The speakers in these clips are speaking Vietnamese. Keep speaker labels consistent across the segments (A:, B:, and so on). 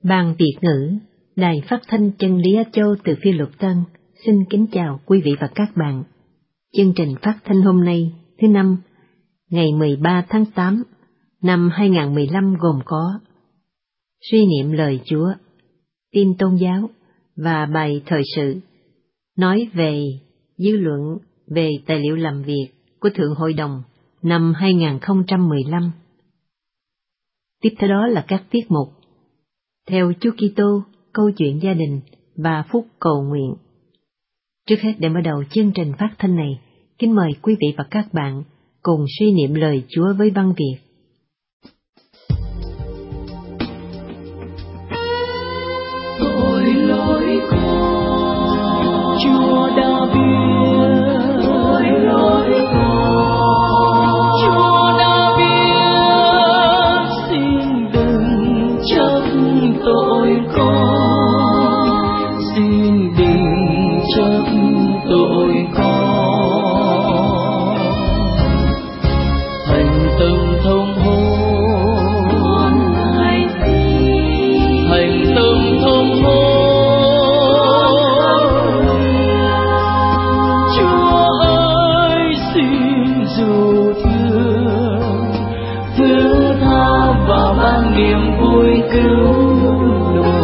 A: Ban Việt ngữ, Đài Phát thanh Chân lý Á Châu từ Phi Luật Tân, xin kính chào quý vị và các bạn. Chương trình phát thanh hôm nay, thứ Năm, ngày 13 tháng 8 năm 2015 gồm có suy niệm lời Chúa, tin tôn giáo và bài thời sự, nói về dư luận về tài liệu làm việc của Thượng Hội đồng năm 2015. Tiếp theo đó là các tiết mục Theo Chúa Kitô, câu chuyện gia đình và phút cầu nguyện. Trước hết để mở đầu chương trình phát thanh này, kính mời quý vị và các bạn cùng suy niệm lời Chúa với văn Việt.
B: Tội lỗi con, Chúa đã biết. Tội lỗi con, Chúa đã biết. Xin đừng trách tội con, xin đừng trách tội con. Thành tâm thông hồn, thành tâm thông hồn. Chúa ơi, xin dù thương, thứ tha và ban niềm vui cứu độ.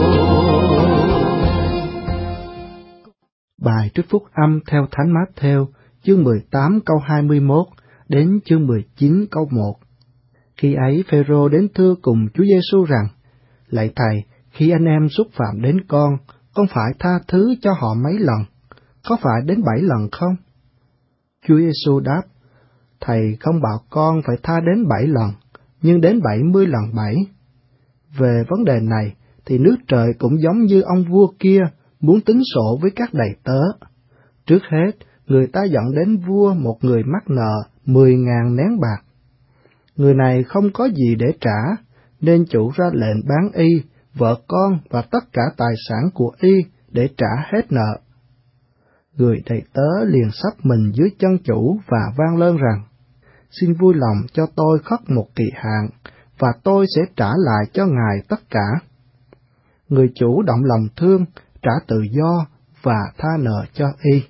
C: Bài trích phúc âm theo Thánh Mát-thêu, chương 18 câu 21 đến chương 19 câu 1. Khi ấy Phêrô đến thưa cùng Chúa Giêsu rằng: Lạy Thầy, khi anh em xúc phạm đến con phải tha thứ cho họ mấy lần? Có phải đến 7 lần không? Chúa Giêsu đáp: Thầy không bảo con phải tha đến 7 lần, nhưng đến 70 lần 7. Về vấn đề này thì nước trời cũng giống như ông vua kia muốn tính sổ với các đầy tớ. Trước hết, người ta dẫn đến vua một người mắc nợ 10.000 nén bạc. Người này không có gì để trả, nên chủ ra lệnh bán y, vợ con và tất cả tài sản của y để trả hết nợ. Người đầy tớ liền sắp mình dưới chân chủ và vang lên rằng: Xin vui lòng cho tôi khất một kỳ hạn, và tôi sẽ trả lại cho ngài tất cả. Người chủ động lòng thương, trả tự do và tha nợ cho y.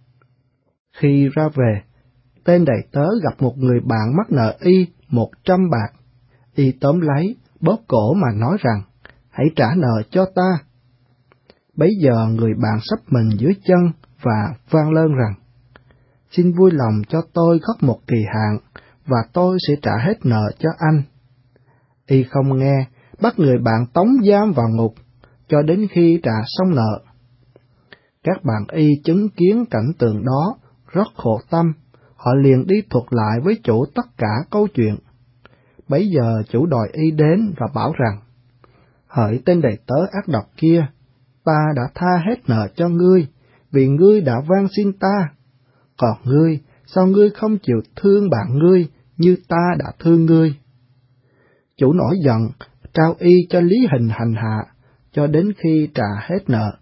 C: Khi ra về, tên đầy tớ gặp một người bạn mắc nợ y 100 bạc. Y tóm lấy, bóp cổ mà nói rằng: Hãy trả nợ cho ta. Bấy giờ người bạn sắp mình dưới chân và vang lên rằng: Xin vui lòng cho tôi khất một kỳ hạn, và tôi sẽ trả hết nợ cho anh. Y không nghe, bắt người bạn tống giam vào ngục, cho đến khi trả xong nợ. Các bạn y chứng kiến cảnh tượng đó, rất khổ tâm, họ liền đi thuật lại với chủ tất cả câu chuyện. Bấy giờ chủ đòi y đến và bảo rằng: Hỡi tên đầy tớ ác độc kia, ta đã tha hết nợ cho ngươi, vì ngươi đã van xin ta. Còn ngươi, sao ngươi không chịu thương bạn ngươi như ta đã thương ngươi? Chủ nổi giận, trao y cho lý hình hành hạ, cho đến khi trả hết nợ.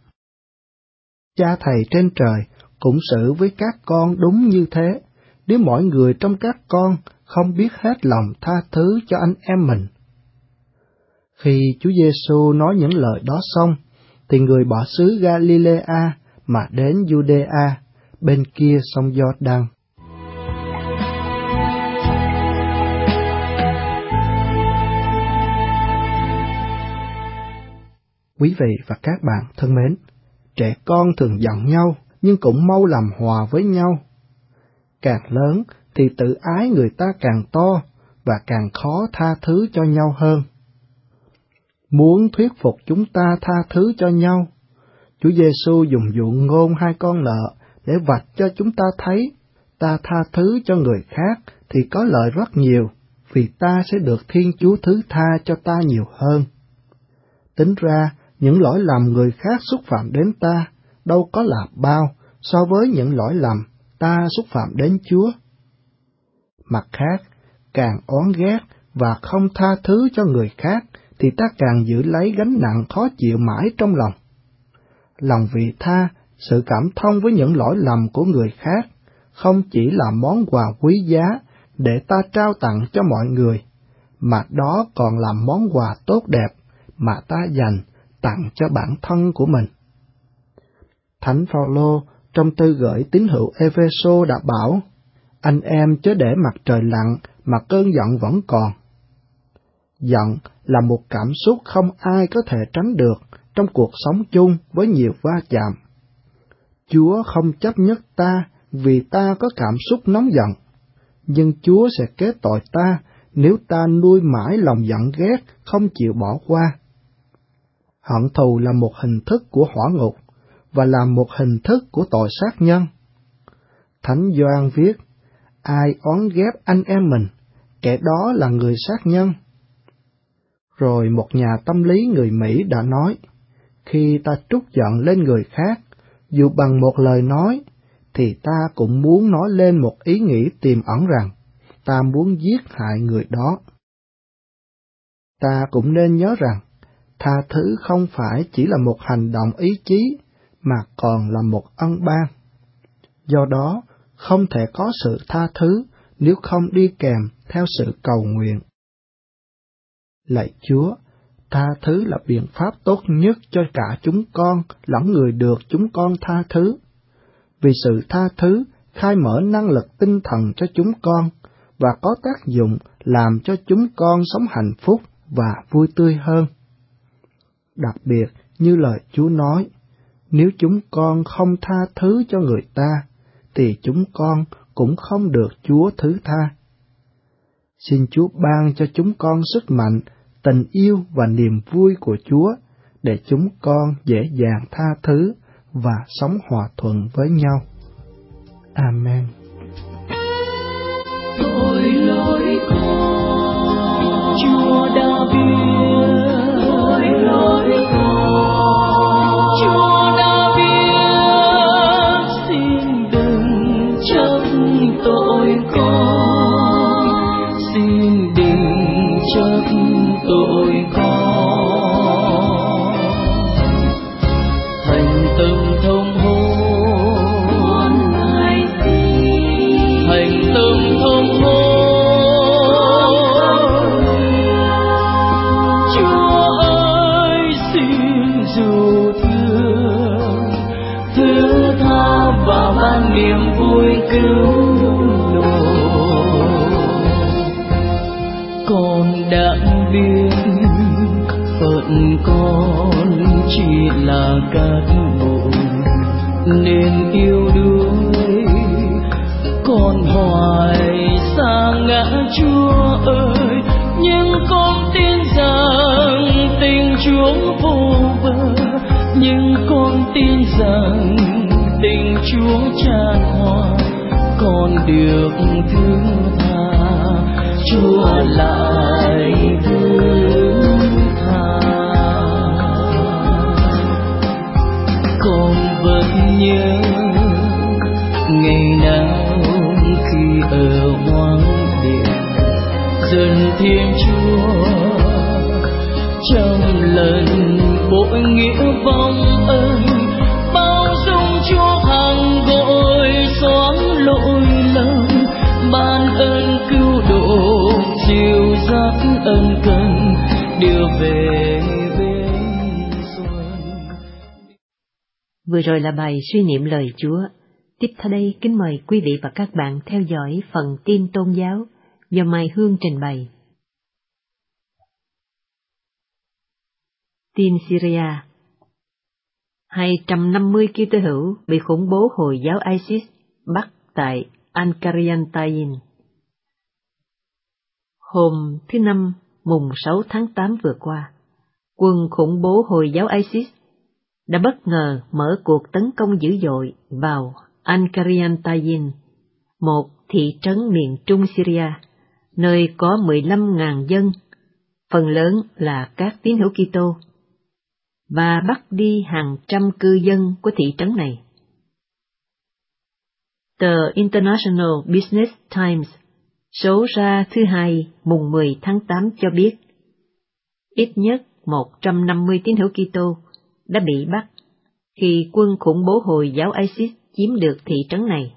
C: Cha Thầy trên trời cũng xử với các con đúng như thế, nếu mỗi người trong các con không biết hết lòng tha thứ cho anh em mình. Khi Chúa Giêsu nói những lời đó xong, thì người bỏ xứ Galilea mà đến Judea, bên kia sông Giô-đăng. Quý vị và các bạn thân mến, trẻ con thường giận nhau, nhưng cũng mau làm hòa với nhau. Càng lớn thì tự ái người ta càng to, và càng khó tha thứ cho nhau hơn. Muốn thuyết phục chúng ta tha thứ cho nhau, Chúa Giêsu dùng dụ ngôn 2 con nợ để vạch cho chúng ta thấy, ta tha thứ cho người khác thì có lợi rất nhiều, vì ta sẽ được Thiên Chúa thứ tha cho ta nhiều hơn. Tính ra, những lỗi lầm người khác xúc phạm đến ta đâu có là bao so với những lỗi lầm ta xúc phạm đến Chúa. Mặt khác, càng oán ghét và không tha thứ cho người khác thì ta càng giữ lấy gánh nặng khó chịu mãi trong lòng. Lòng vị tha, sự cảm thông với những lỗi lầm của người khác không chỉ là món quà quý giá để ta trao tặng cho mọi người, mà đó còn là món quà tốt đẹp mà ta dành tặng cho bản thân của mình. Thánh Phaolô trong thư gửi tín hữu Ê-phê-sô đã bảo, anh em chớ để mặt trời lặn mà cơn giận vẫn còn. Giận là một cảm xúc không ai có thể tránh được trong cuộc sống chung với nhiều va chạm. Chúa không chấp nhất ta vì ta có cảm xúc nóng giận, nhưng Chúa sẽ kết tội ta nếu ta nuôi mãi lòng giận ghét không chịu bỏ qua. Hận thù là một hình thức của hỏa ngục và là một hình thức của tội sát nhân. Thánh Gioan viết, ai oán ghét anh em mình, kẻ đó là người sát nhân. Rồi một nhà tâm lý người Mỹ đã nói, khi ta trút giận lên người khác, dù bằng một lời nói, thì ta cũng muốn nói lên một ý nghĩ tiềm ẩn rằng ta muốn giết hại người đó. Ta cũng nên nhớ rằng, tha thứ không phải chỉ là một hành động ý chí, mà còn là một ân ban. Do đó, không thể có sự tha thứ nếu không đi kèm theo sự cầu nguyện. Lạy Chúa, tha thứ là biện pháp tốt nhất cho cả chúng con lẫn người được chúng con tha thứ. Vì sự tha thứ khai mở năng lực tinh thần cho chúng con và có tác dụng làm cho chúng con sống hạnh phúc và vui tươi hơn. Đặc biệt như lời Chúa nói, nếu chúng con không tha thứ cho người ta, thì chúng con cũng không được Chúa thứ tha. Xin Chúa ban cho chúng con sức mạnh, tình yêu và niềm vui của Chúa, để chúng con dễ dàng tha thứ và sống hòa thuận với nhau. Amen.
B: Tội lỗi con, Chúa đã biết. Tội lỗi con, Chúa đã biết. Xin đừng trách tội con, xin đừng trách tội con. Thành tâm thông hồn, thành tâm thông hồn. Chúa ơi, xin dù thương, thứ tha và ban niềm vui cứu độ. Con đã biết phận con chỉ là cát bụi, nên yêu đuối con hoài xa ngã. Chúa ơi, nhưng con tin rằng tình Chúa vô bờ, nhưng con tin rằng tình Chúa tràn hòa. Con được thứ tha, Chúa lại thứ tha. Con vẫn nhớ ngày nào khi ở hoang địa dần Thiên Chúa, trong lần bội nghĩa vong ân, bao dung Chúa hằng gội xóa lỗi lầm, ban ơn cứu độ dìu dắt ân cần đưa về bên xuân.
A: Vừa rồi là bài suy niệm lời Chúa. Tiếp theo đây kính mời quý vị và các bạn theo dõi phần tin tôn giáo do Mai Hương trình bày. Tin Syria. 250 Kitô hữu bị khủng bố Hồi giáo ISIS bắt tại Al-Qariantayn. Hôm thứ Năm, mùng 6 tháng 8 vừa qua, quân khủng bố Hồi giáo ISIS đã bất ngờ mở cuộc tấn công dữ dội vào Al-Qariantayn, một thị trấn miền trung Syria, nơi có 15.000 dân, phần lớn là các tín hữu Kitô, và bắt đi hàng trăm cư dân của thị trấn này. Tờ International Business Times số ra thứ Hai mùng 10 tháng 8 cho biết, ít nhất 150 tín hữu Kitô đã bị bắt khi quân khủng bố Hồi giáo ISIS chiếm được thị trấn này.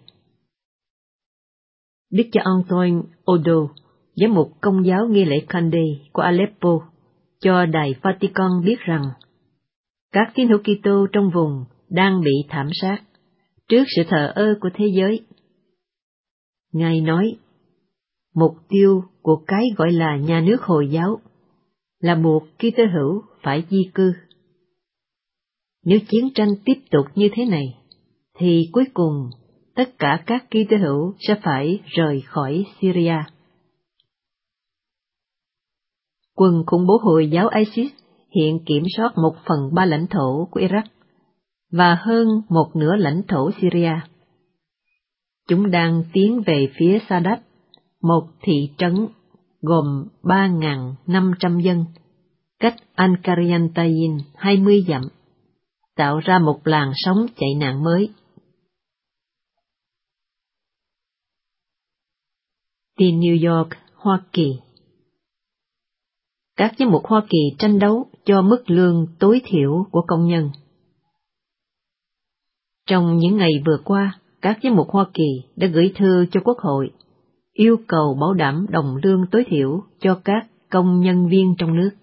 A: Đức cha Antoine Odo, giám mục Công giáo nghi lễ Kandé của Aleppo, cho Đài Vatican biết rằng Các tín hữu Kitô trong vùng đang bị thảm sát trước sự thờ ơ của thế giới. Ngài nói, mục tiêu của cái gọi là nhà nước Hồi giáo là buộc Kitô hữu phải di cư. Nếu chiến tranh tiếp tục như thế này, thì cuối cùng tất cả các Kitô hữu sẽ phải rời khỏi Syria. Quân khủng bố Hồi giáo ISIS hiện kiểm soát 1/3 lãnh thổ của Iraq và hơn 1/2 lãnh thổ Syria. Chúng đang tiến về phía Sadat, một thị trấn gồm 3.500 dân, cách Al-Qaryantayn 20 dặm, tạo ra một làn sóng chạy nạn mới. Tin New York, Hoa Kỳ. Các giám mục Hoa Kỳ tranh đấu cho mức lương tối thiểu của công nhân. Trong những ngày vừa qua, các giám mục Hoa Kỳ đã gửi thư cho Quốc hội, yêu cầu bảo đảm đồng lương tối thiểu cho các công nhân viên trong nước.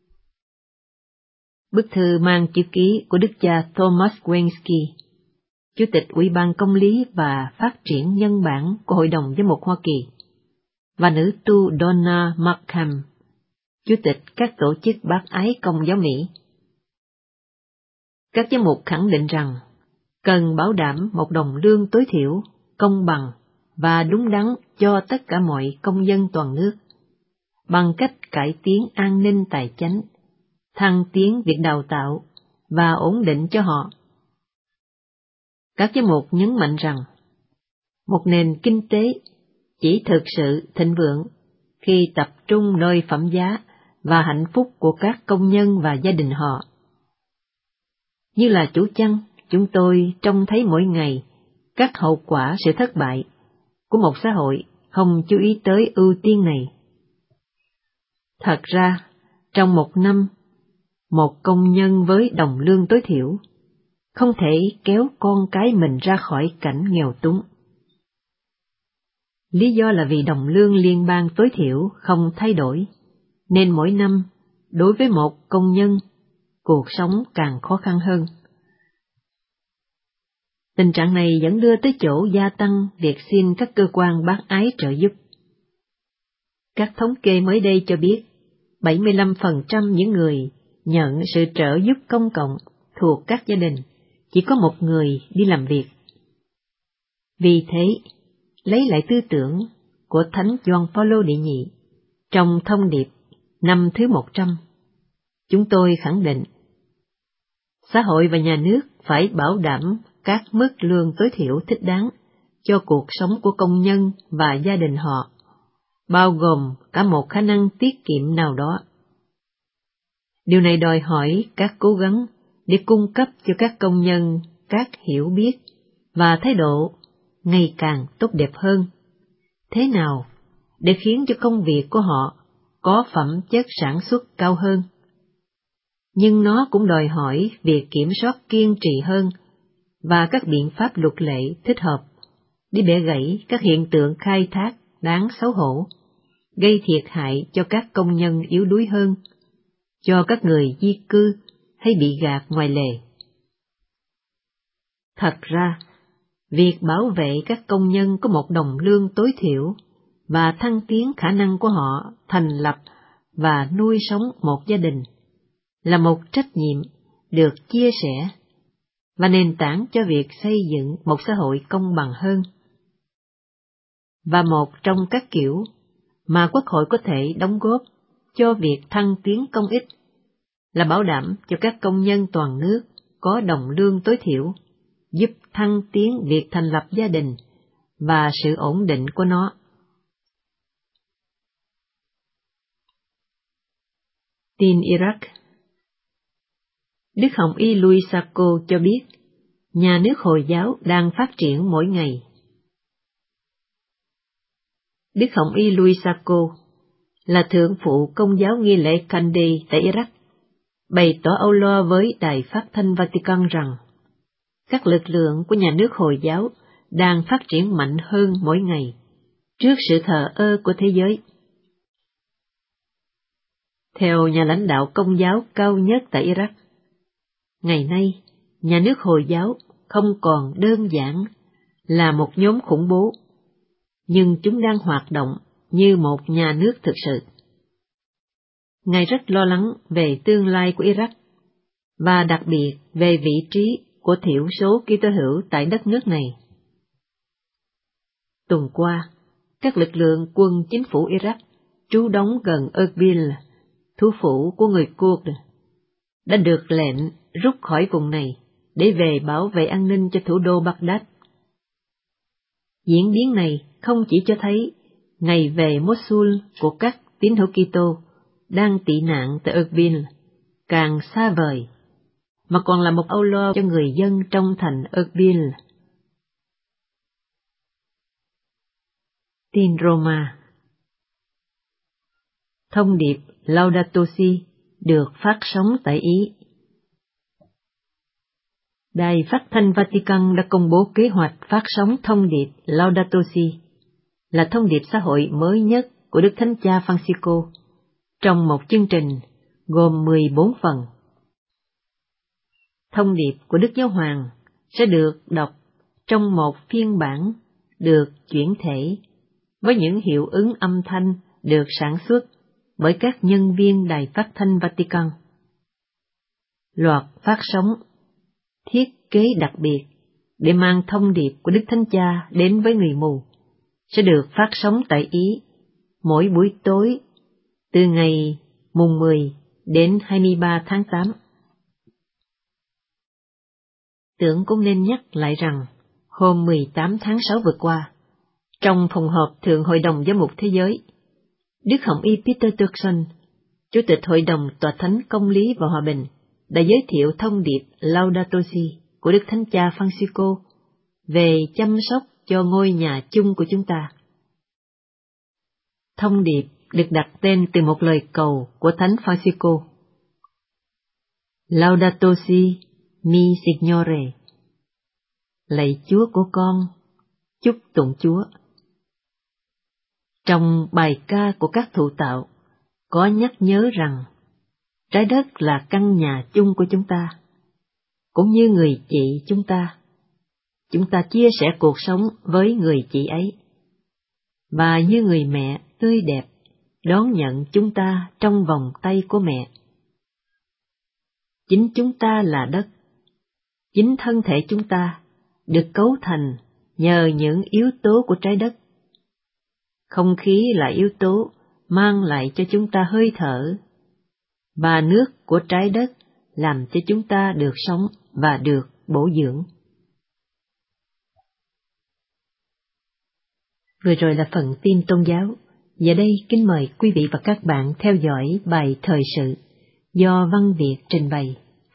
A: Bức thư mang chữ ký của đức cha Thomas Wensky, Chủ tịch Ủy ban Công lý và Phát triển Nhân bản của Hội đồng Giám mục Hoa Kỳ, và nữ tu Donna Markham, Chủ tịch các tổ chức bác ái Công giáo Mỹ. Các giám mục khẳng định rằng cần bảo đảm một đồng lương tối thiểu, công bằng và đúng đắn cho tất cả mọi công dân toàn nước, bằng cách cải tiến an ninh tài chánh, thăng tiến việc đào tạo và ổn định cho họ. Các giám mục nhấn mạnh rằng một nền kinh tế chỉ thực sự thịnh vượng khi tập trung nơi phẩm giá và hạnh phúc của các công nhân và gia đình họ. Như là chủ chăn, chúng tôi trông thấy mỗi ngày các hậu quả sự thất bại của một xã hội không chú ý tới ưu tiên này. Thật ra, trong một năm, một công nhân với đồng lương tối thiểu không thể kéo con cái mình ra khỏi cảnh nghèo túng. Lý do là vì đồng lương liên bang tối thiểu không thay đổi, nên mỗi năm, đối với một công nhân, cuộc sống càng khó khăn hơn. Tình trạng này vẫn đưa tới chỗ gia tăng việc xin các cơ quan bác ái trợ giúp. Các thống kê mới đây cho biết, 75% những người nhận sự trợ giúp công cộng thuộc các gia đình chỉ có một người đi làm việc. Vì thế, lấy lại tư tưởng của Thánh Gioan Phaolô đệ nhị trong thông điệp năm thứ 100, chúng tôi khẳng định xã hội và nhà nước phải bảo đảm các mức lương tối thiểu thích đáng cho cuộc sống của công nhân và gia đình họ, bao gồm cả một khả năng tiết kiệm nào đó. Điều này đòi hỏi các cố gắng để cung cấp cho các công nhân các hiểu biết và thái độ ngày càng tốt đẹp hơn. Thế nào để khiến cho công việc của họ có phẩm chất sản xuất cao hơn? Nhưng nó cũng đòi hỏi việc kiểm soát kiên trì hơn và các biện pháp luật lệ thích hợp để bẻ gãy các hiện tượng khai thác đáng xấu hổ, gây thiệt hại cho các công nhân yếu đuối hơn, cho các người di cư hay bị gạt ngoài lề. Thật ra, việc bảo vệ các công nhân có một đồng lương tối thiểu và thăng tiến khả năng của họ thành lập và nuôi sống một gia đình là một trách nhiệm được chia sẻ và nền tảng cho việc xây dựng một xã hội công bằng hơn. Và một trong các kiểu mà Quốc hội có thể đóng góp cho việc thăng tiến công ích là bảo đảm cho các công nhân toàn nước có đồng lương tối thiểu, giúp thăng tiến việc thành lập gia đình và sự ổn định của nó. Tin Iraq. Đức Hồng Y Louis Sacco cho biết, nhà nước Hồi giáo đang phát triển mỗi ngày. Đức Hồng Y Louis Sacco là thượng phụ Công giáo nghi lễ Kandi tại Iraq, bày tỏ âu lo với Đài Phát thanh Vatican rằng các lực lượng của nhà nước Hồi giáo đang phát triển mạnh hơn mỗi ngày trước sự thờ ơ của thế giới. Theo nhà lãnh đạo Công giáo cao nhất tại Iraq, Ngày nay, nhà nước Hồi giáo không còn đơn giản là một nhóm khủng bố, nhưng chúng đang hoạt động như một nhà nước thực sự. Ngài rất lo lắng về tương lai của Iraq, và đặc biệt về vị trí của thiểu số Kitô hữu tại đất nước này. Tuần qua, các lực lượng quân chính phủ Iraq trú đóng gần Erbil, thủ phủ của người Kurd, đã được lệnh rút khỏi vùng này để về bảo vệ an ninh cho thủ đô Baghdad. Diễn biến này không chỉ cho thấy ngày về Mosul của các tín hữu Kitô đang tị nạn tại Erbil càng xa vời, mà còn là một âu lo cho người dân trong thành Erbil. Tin Roma. Thông điệp Laudato Si được phát sóng tại Ý. Đài Phát thanh Vatican đã công bố kế hoạch phát sóng thông điệp Laudato Si, là thông điệp xã hội mới nhất của Đức Thánh Cha Francisco, trong một chương trình gồm 14 phần. Thông điệp của Đức Giáo Hoàng sẽ được đọc trong một phiên bản được chuyển thể với những hiệu ứng âm thanh được sản xuất bởi các nhân viên Đài Phát thanh Vatican. Loạt phát sóng thiết kế đặc biệt để mang thông điệp của Đức Thánh Cha đến với người mù sẽ được phát sóng tại Ý mỗi buổi tối từ ngày mùng 10 đến 23 tháng 8. Tưởng cũng nên nhắc lại rằng, hôm 18 tháng 6 vừa qua, trong phòng họp Thượng Hội đồng Giám mục Thế giới, Đức Hồng Y Peter Turkson, Chủ tịch Hội đồng Tòa Thánh Công lý và Hòa bình, đã giới thiệu thông điệp Laudato Si của Đức Thánh Cha Francisco về chăm sóc cho ngôi nhà chung của chúng ta. Thông điệp được đặt tên từ một lời cầu của Thánh Francisco. Laudato Si mi Signore. Lạy Chúa của con, chúc tụng Chúa. Trong bài ca của các thụ tạo, có nhắc nhớ rằng trái đất là căn nhà chung của chúng ta, cũng như người chị chúng ta. Chúng ta chia sẻ cuộc sống với người chị ấy, và như người mẹ tươi đẹp đón nhận chúng ta trong vòng tay của mẹ. Chính chúng ta là đất, chính thân thể chúng ta được cấu thành nhờ những yếu tố của trái đất. Không khí là yếu tố mang lại cho chúng ta hơi thở, và nước của trái đất làm cho chúng ta được sống và được bổ dưỡng. Vừa rồi là phần tin tôn giáo. Giờ đây kính mời quý vị và các bạn theo dõi bài thời sự do Văn Việt trình bày.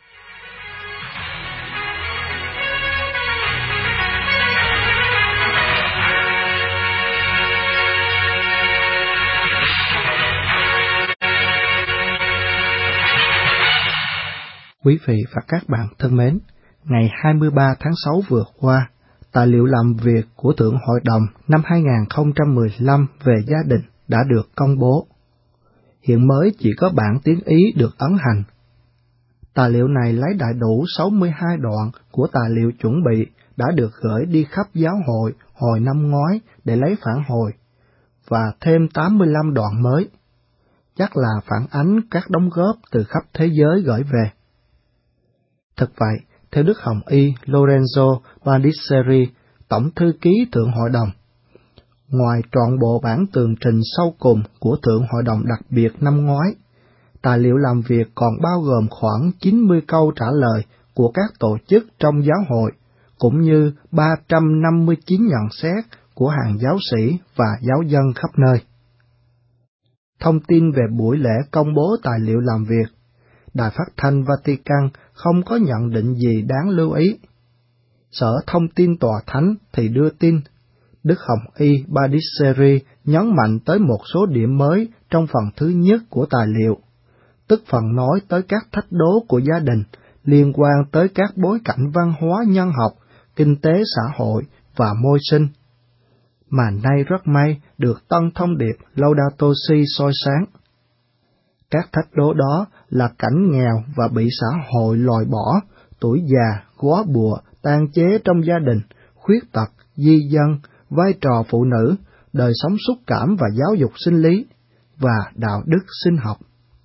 C: Quý vị và các bạn thân mến, ngày 23 tháng 6 vừa qua, tài liệu làm việc của Thượng Hội đồng năm 2015 về gia đình đã được công bố. Hiện mới chỉ có bản tiếng Ý được ấn hành. Tài liệu này lấy đầy đủ 62 đoạn của tài liệu chuẩn bị đã được gửi đi khắp giáo hội hồi năm ngoái để lấy phản hồi, và thêm 85 đoạn mới. Chắc là phản ánh các đóng góp từ khắp thế giới gửi về. Thật vậy, theo Đức Hồng Y Lorenzo Bandisseri, Tổng thư ký Thượng Hội đồng, ngoài trọn bộ bản tường trình sau cùng của Thượng Hội đồng đặc biệt năm ngoái, tài liệu làm việc còn bao gồm khoảng 90 câu trả lời của các tổ chức trong giáo hội, cũng như 359 nhận xét của hàng giáo sĩ và giáo dân khắp nơi. Thông tin về buổi lễ công bố tài liệu làm việc, Đài Phát thanh Vatican không có nhận định gì đáng lưu ý. Sở Thông tin Tòa Thánh thì đưa tin, Đức Hồng Y Bandisseri nhấn mạnh tới một số điểm mới trong phần thứ nhất của tài liệu, tức phần nói tới các thách đố của gia đình liên quan tới các bối cảnh văn hóa nhân học, kinh tế xã hội và môi sinh. Mà nay rất may được tân thông điệp Laudato Si soi sáng. Các thách đố đó là cảnh nghèo và bị xã hội loại bỏ, tuổi già, góa bụa, tàn chế trong gia đình, khuyết tật, di dân, vai trò phụ nữ, đời sống xúc cảm và giáo dục sinh lý, và đạo đức sinh học.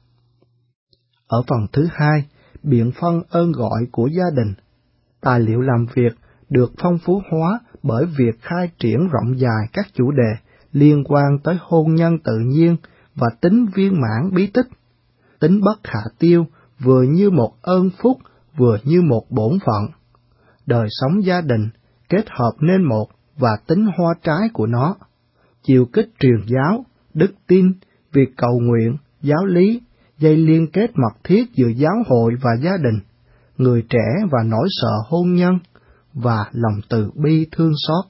C: Ở phần thứ hai, biện phân ơn gọi của gia đình, tài liệu làm việc được phong phú hóa bởi việc khai triển rộng dài các chủ đề liên quan tới hôn nhân tự nhiên và tính viên mãn bí tích. Tính bất khả tiêu vừa như một ơn phúc, vừa như một bổn phận. Đời sống gia đình kết hợp nên một và tính hoa trái của nó. Chiều kích truyền giáo, đức tin, việc cầu nguyện, giáo lý, dây liên kết mật thiết giữa giáo hội và gia đình, người trẻ và nỗi sợ hôn nhân, và lòng từ bi thương xót.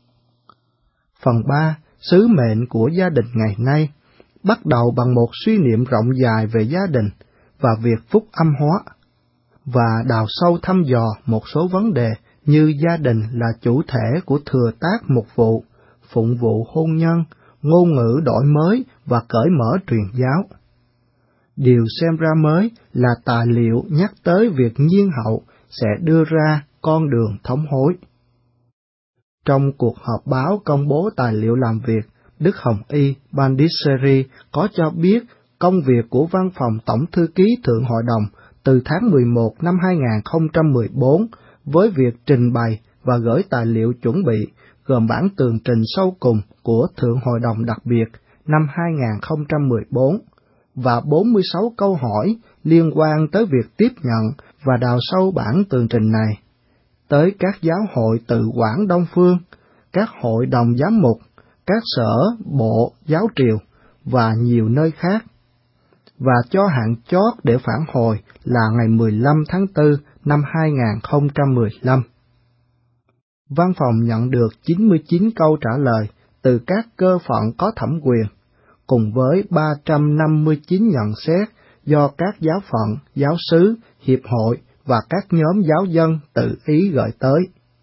C: Phần 3. Sứ mệnh của gia đình ngày nay bắt đầu bằng một suy niệm rộng dài về gia đình và việc phúc âm hóa, và đào sâu thăm dò một số vấn đề như gia đình là chủ thể của thừa tác mục vụ, phụng vụ hôn nhân, ngôn ngữ đổi mới và cởi mở truyền giáo. Điều xem ra mới là tài liệu nhắc tới việc nhiên hậu sẽ đưa ra con đường thống hối. Trong cuộc họp báo công bố tài liệu làm việc, Đức Hồng Y Bandiseri có cho biết công việc của Văn phòng Tổng Thư ký Thượng Hội đồng từ tháng 11 năm 2014 với việc trình bày và gửi tài liệu chuẩn bị gồm bản tường trình sâu cùng của Thượng Hội đồng đặc biệt năm 2014 và 46 câu hỏi liên quan tới việc tiếp nhận và đào sâu bản tường trình này tới các giáo hội tự quản Đông Phương, các hội đồng giám mục, các sở bộ giáo triều và nhiều nơi khác, và cho hạn chót để phản hồi là ngày 15 tháng 4 năm 2015. Văn phòng nhận được 99 câu trả lời từ các cơ phận có thẩm quyền, cùng với 359 nhận xét do các giáo phận, giáo xứ, hiệp hội và các nhóm giáo dân tự ý gửi tới.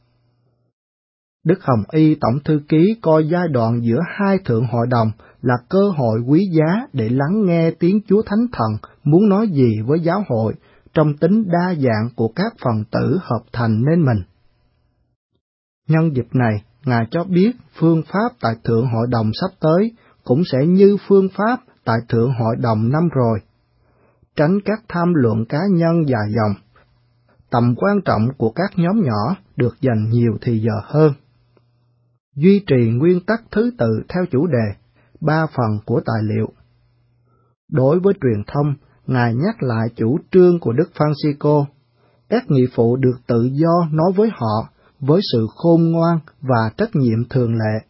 C: Đức Hồng Y Tổng Thư ký coi giai đoạn giữa hai thượng hội đồng là cơ hội quý giá để lắng nghe tiếng Chúa Thánh Thần muốn nói gì với giáo hội trong tính đa dạng của các phần tử hợp thành nên mình. Nhân dịp này, Ngài cho biết phương pháp tại Thượng Hội đồng sắp tới cũng sẽ như phương pháp tại Thượng Hội đồng năm rồi. Tránh các tham luận cá nhân dài dòng. Tầm quan trọng của các nhóm nhỏ được dành nhiều thì giờ hơn. Duy trì nguyên tắc thứ tự theo chủ đề, 3 phần của tài liệu. Đối với truyền thông, Ngài nhắc lại chủ trương của Đức Francisco, các nghị phụ được tự do nói với họ với sự khôn ngoan và trách nhiệm thường lệ.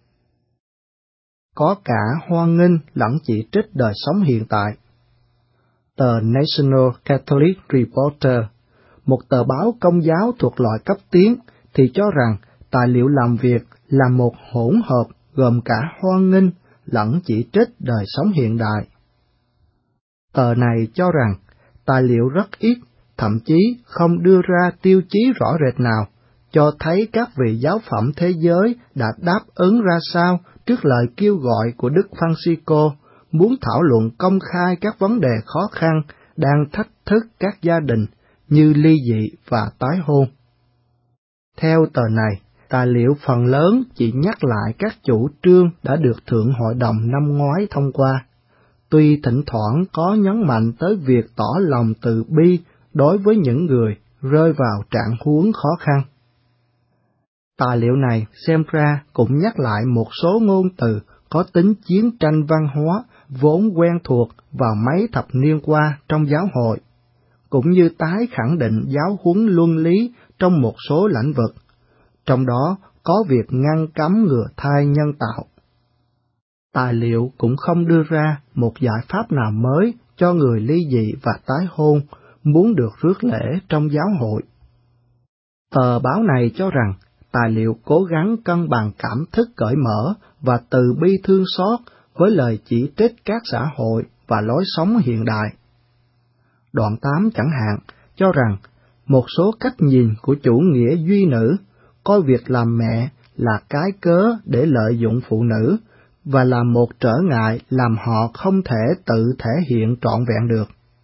C: Có cả hoan nghênh lẫn chỉ trích đời sống hiện tại. Tờ National Catholic Reporter, một tờ báo công giáo thuộc loại cấp tiến, thì cho rằng tài liệu làm việc là một hỗn hợp gồm cả hoan nghênh lẫn chỉ trích đời sống hiện đại. Tờ này cho rằng tài liệu rất ít, thậm chí không đưa ra tiêu chí rõ rệt nào, cho thấy các vị giáo phẩm thế giới đã đáp ứng ra sao trước lời kêu gọi của Đức Francisco muốn thảo luận công khai các vấn đề khó khăn đang thách thức các gia đình như ly dị và tái hôn. Theo tờ này, tài liệu phần lớn chỉ nhắc lại các chủ trương đã được Thượng Hội đồng năm ngoái thông qua, tuy thỉnh thoảng có nhấn mạnh tới việc tỏ lòng từ bi đối với những người rơi vào trạng huống khó khăn. Tài liệu này xem ra cũng nhắc lại một số ngôn từ có tính chiến tranh văn hóa vốn quen thuộc vào mấy thập niên qua trong giáo hội, cũng như tái khẳng định giáo huấn luân lý trong một số lĩnh vực, trong đó có việc ngăn cấm ngừa thai nhân tạo. Tài liệu cũng không đưa ra một giải pháp nào mới cho người ly dị và tái hôn muốn được rước lễ trong giáo hội. Tờ báo này cho rằng tài liệu cố gắng cân bằng cảm thức cởi mở và từ bi thương xót với lời chỉ trích các xã hội và lối sống hiện đại. Đoạn 8 chẳng hạn cho rằng một số cách nhìn của chủ nghĩa duy nữ coi việc làm mẹ là cái cớ để lợi dụng phụ nữ và là một trở ngại làm họ không thể tự thể hiện trọn vẹn được.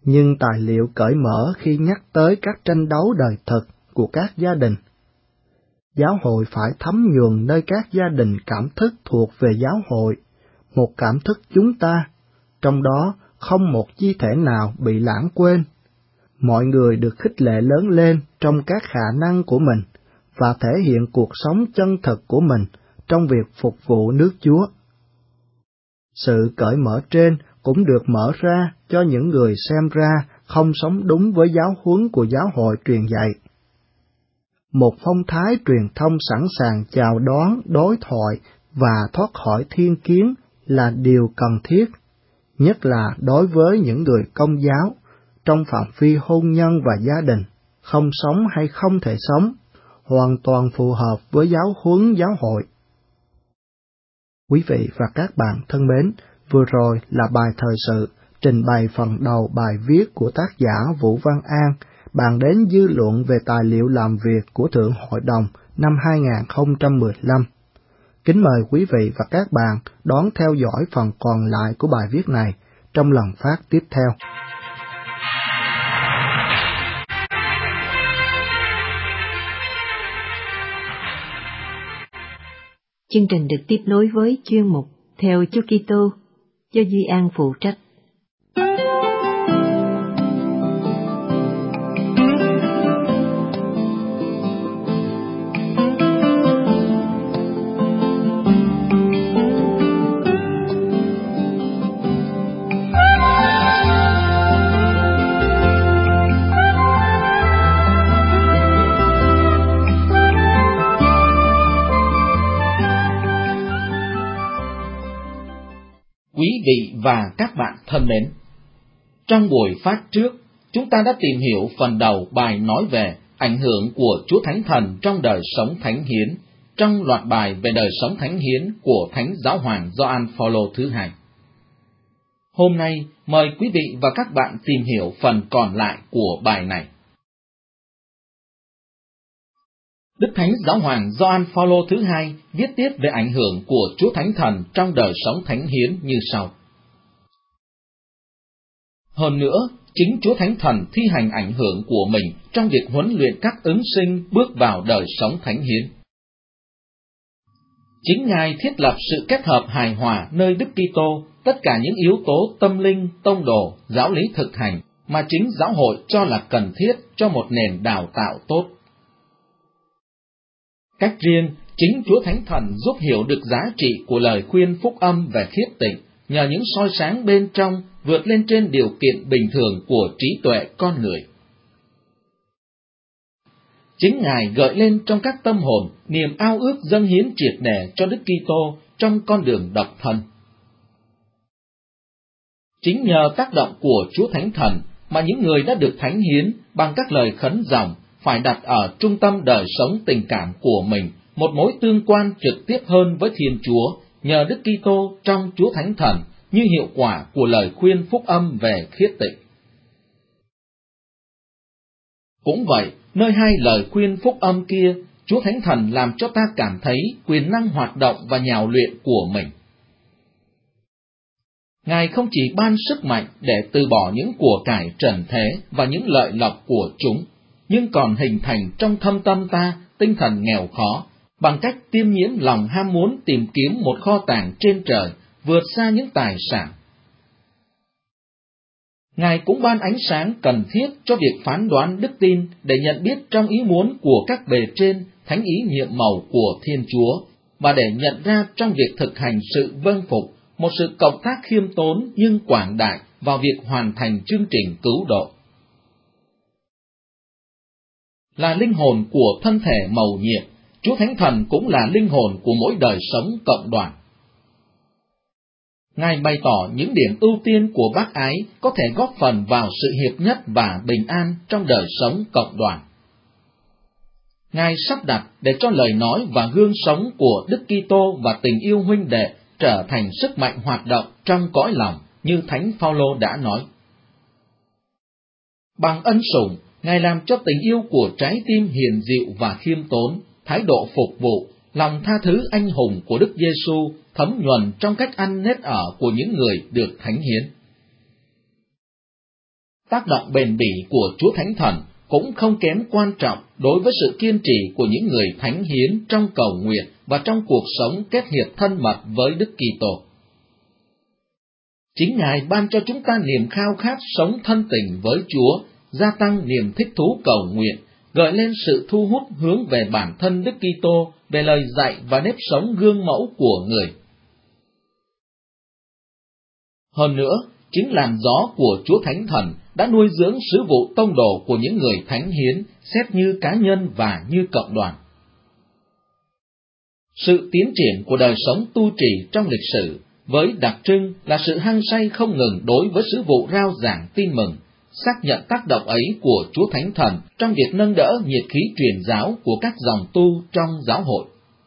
C: nhưng tài liệu cởi mở khi nhắc tới các tranh đấu đời thực của các gia đình. Giáo hội phải thấm nhuần nơi các gia đình cảm thức thuộc về giáo hội, một cảm thức chúng ta, trong đó không một chi thể nào bị lãng quên. Mọi người được khích lệ lớn lên trong các khả năng của mình và thể hiện cuộc sống chân thực của mình trong việc phục vụ nước Chúa. Sự cởi mở trên cũng được mở ra cho những người xem ra không sống đúng với giáo huấn của giáo hội truyền dạy. Một phong thái truyền thông sẵn sàng chào đón đối thoại và thoát khỏi thiên kiến là điều cần thiết, nhất là đối với những người Công giáo, trong phạm vi hôn nhân và gia đình, không sống hay không thể sống, hoàn toàn phù hợp với giáo huấn giáo hội. Quý vị và các bạn thân mến, vừa rồi là bài thời sự trình bày phần đầu bài viết của tác giả Vũ Văn An, bàn đến dư luận về tài liệu làm việc của Thượng Hội đồng năm 2015. Kính mời quý vị và các bạn đón theo dõi phần còn lại của bài viết này trong lần phát tiếp theo.
A: Chương trình được tiếp nối với chuyên mục Theo Chúa Kitô do Duy An phụ trách.
B: Quý vị và các bạn thân mến, trong buổi phát trước, chúng ta đã tìm hiểu phần đầu bài nói về ảnh hưởng của Chúa Thánh Thần trong đời sống thánh hiến, trong loạt bài về đời sống thánh hiến của Thánh Giáo hoàng Gioan Phaolô thứ hai. Hôm nay, mời quý vị và các bạn tìm hiểu phần còn lại của bài này. Đức Thánh Giáo hoàng Gioan Phaolô thứ hai viết tiếp về ảnh hưởng của Chúa Thánh Thần trong đời sống thánh hiến như sau. Hơn nữa, chính Chúa Thánh Thần thi hành ảnh hưởng của mình trong việc huấn luyện các ứng sinh bước vào đời sống thánh hiến. Chính Ngài thiết lập sự kết hợp hài hòa nơi Đức Kitô tất cả những yếu tố tâm linh, tông đồ, giáo lý thực hành mà chính giáo hội cho là cần thiết cho một nền đào tạo tốt. Cách riêng, chính Chúa Thánh Thần giúp hiểu được giá trị của lời khuyên phúc âm về khiết tịnh nhờ những soi sáng bên trong vượt lên trên điều kiện bình thường của trí tuệ con người. Chính Ngài gợi lên trong các tâm hồn niềm ao ước dâng hiến triệt để cho Đức Kitô trong con đường độc thân. Chính nhờ tác động của Chúa Thánh Thần mà những người đã được thánh hiến bằng các lời khấn dòng phải đặt ở trung tâm đời sống tình cảm của mình một mối tương quan trực tiếp hơn với Thiên Chúa nhờ Đức Kitô trong Chúa Thánh Thần như hiệu quả của lời khuyên phúc âm về khiết tịnh. Cũng vậy, nơi hai lời khuyên phúc âm kia, Chúa Thánh Thần làm cho ta cảm thấy quyền năng hoạt động và nhào luyện của mình. Ngài không chỉ ban sức mạnh để từ bỏ những của cải trần thế và những lợi lộc của chúng, nhưng còn hình thành trong thâm tâm ta tinh thần nghèo khó, bằng cách tiêm nhiễm lòng ham muốn tìm kiếm một kho tàng trên trời, vượt xa những tài sản. Ngài cũng ban ánh sáng cần thiết cho việc phán đoán đức tin để nhận biết trong ý muốn của các bề trên thánh ý nhiệm màu của Thiên Chúa, và để nhận ra trong việc thực hành sự vâng phục một sự cộng tác khiêm tốn nhưng quảng đại vào việc hoàn thành chương trình cứu độ. Là linh hồn của thân thể mầu nhiệm, Chúa Thánh Thần cũng là linh hồn của mỗi đời sống cộng đoàn. Ngài bày tỏ những điểm ưu tiên của bác ái có thể góp phần vào sự hiệp nhất và bình an trong đời sống cộng đoàn. Ngài sắp đặt để cho lời nói và gương sống của Đức Kitô và tình yêu huynh đệ trở thành sức mạnh hoạt động trong cõi lòng như Thánh Phaolô đã nói. Bằng ân sủng, Ngài làm cho tình yêu của trái tim hiền dịu và khiêm tốn, thái độ phục vụ, lòng tha thứ anh hùng của Đức Giêsu thấm nhuần trong cách ăn nết ở của những người được thánh hiến.
D: tác động bền bỉ của Chúa Thánh Thần cũng không kém quan trọng đối với sự kiên trì của những người thánh hiến trong cầu nguyện và trong cuộc sống kết hiệp thân mật với Đức Kitô. Chính Ngài ban cho chúng ta niềm khao khát sống thân tình với Chúa, gia tăng niềm thích thú cầu nguyện, gợi lên sự thu hút hướng về bản thân Đức Kitô, về lời dạy và nếp sống gương mẫu của người. Hơn nữa, chính làn gió của Chúa Thánh Thần đã nuôi dưỡng sứ vụ tông đồ của những người thánh hiến, xét như cá nhân và như cộng đoàn. Sự tiến triển của đời sống tu trì trong lịch sử, với đặc trưng là sự hăng say không ngừng đối với sứ vụ rao giảng tin mừng, xác nhận tác động ấy của Chúa Thánh Thần trong việc nâng đỡ nhiệt khí truyền giáo của các dòng tu trong giáo hội.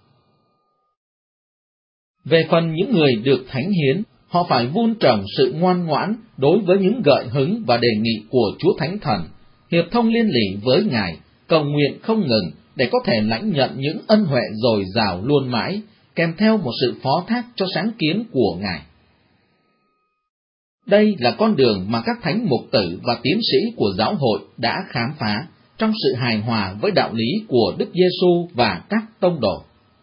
D: Về phần những người được thánh hiến, họ phải vun trồng sự ngoan ngoãn đối với những gợi hứng và đề nghị của Chúa Thánh Thần, hiệp thông liên lỉ với Ngài, cầu nguyện không ngừng để có thể lãnh nhận những ân huệ dồi dào luôn mãi, kèm theo một sự phó thác cho sáng kiến của Ngài. Đây là con đường mà các thánh mục tử và tiến sĩ của giáo hội đã khám phá trong sự hài hòa với đạo lý của Đức Giêsu và các tông đồ.